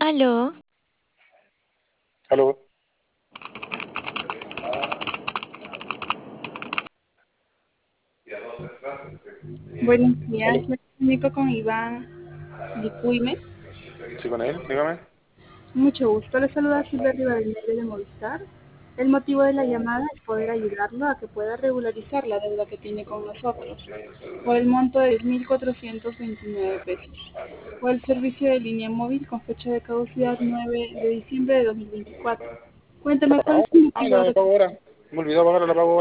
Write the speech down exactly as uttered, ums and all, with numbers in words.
Aló, Aló, Buenos días, aló. me comunico con Iván Licuime. Sí, con él, dígame. Mucho gusto, le saluda Silvia Rivadeneira de Movistar. El motivo de la llamada es poder ayudarlo a que pueda regularizar la deuda que tiene con nosotros por el monto de diez mil cuatrocientos veintinueve pesos o el servicio de línea móvil con fecha de caducidad nueve de diciembre de dos mil veinticuatro. ¿Está Cuéntame cuál pagado? es el Ah, motivo la de... pago ahora. Me olvidó pagar, la pago